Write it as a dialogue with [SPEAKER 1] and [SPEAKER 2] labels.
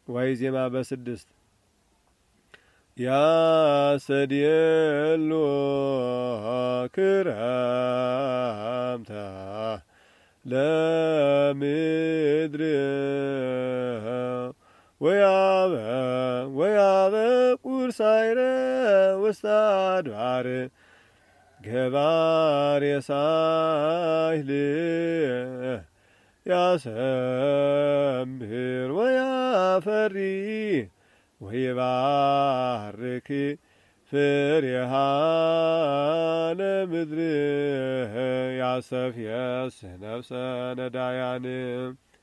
[SPEAKER 1] ዋይዜማ በስድስት ያሰድየሎ ክረምተ ለምድር ወያበ ቁርሳይረ ውስተ አድባር ገባሬ ሳይል ያሰምር ወያፈሪ ወይባርክ ፍሬሃ ለምድር ያሰፍየስ ነፍሰ ነዳያን